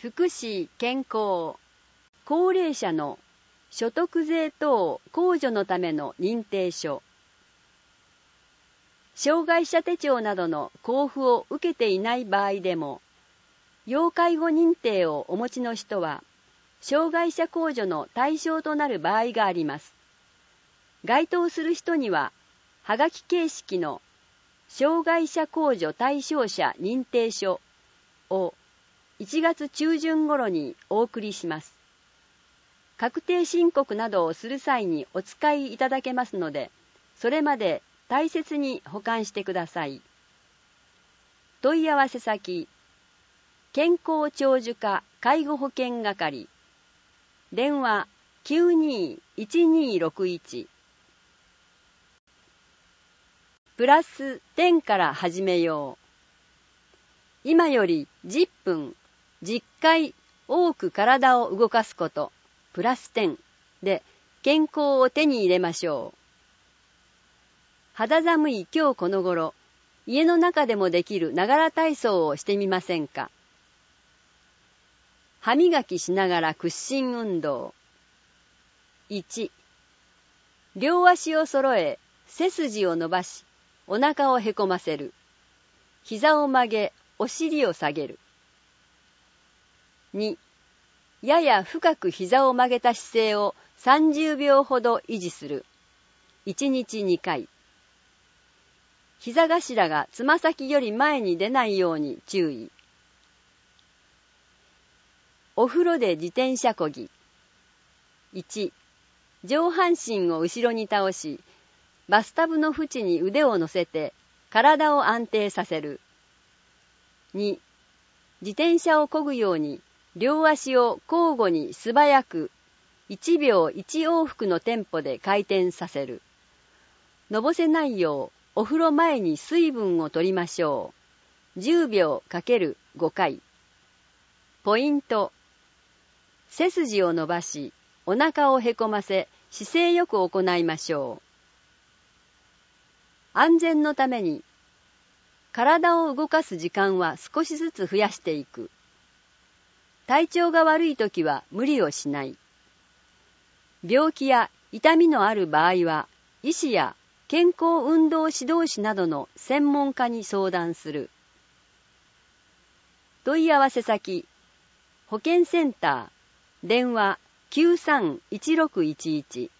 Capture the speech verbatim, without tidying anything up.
福祉健康、高齢者の所得税等控除のための認定書、障害者手帳などの交付を受けていない場合でも、要介護認定をお持ちの人は、障害者控除の対象となる場合があります。該当する人には、はがき形式の障害者控除対象者認定書をいちがつ中旬頃にお送りします。確定申告などをする際にお使いいただけますので、それまで大切に保管してください。問い合わせ先、健康長寿課介護保険係、電話 きゅうにーいちにーろくいち、プラスじゅうから始めよう。今よりじゅっぷん、じゅっかい多く体を動かすこと、プラスじゅうで健康を手に入れましょう。肌寒い今日この頃、家の中でもできるながら体操をしてみませんか。歯磨きしながら屈伸運動。いち、両足を揃え、背筋を伸ばし、お腹をへこませる。膝を曲げ、お尻を下げる。に、やや深く膝を曲げた姿勢をさんじゅうびょうほど維持する。いちにちにかい。膝頭がつま先より前に出ないように注意。お風呂で自転車こぎ。いち、上半身を後ろに倒し、バスタブの縁に腕を乗せて体を安定させる。に、自転車を漕ぐように両足を交互に素早くいちびょういち往復のテンポで回転させる。のぼせないようお風呂前に水分を取りましょう。じゅうびょうかけるごかい。ポイント。背筋を伸ばし、お腹をへこませ、姿勢よく行いましょう。安全のために、体を動かす時間は少しずつ増やしていく。体調が悪いときは無理をしない。病気や痛みのある場合は、医師や健康運動指導士などの専門家に相談する。問い合わせ先、保健センター、電話 きゅうさんいちろくいちいち、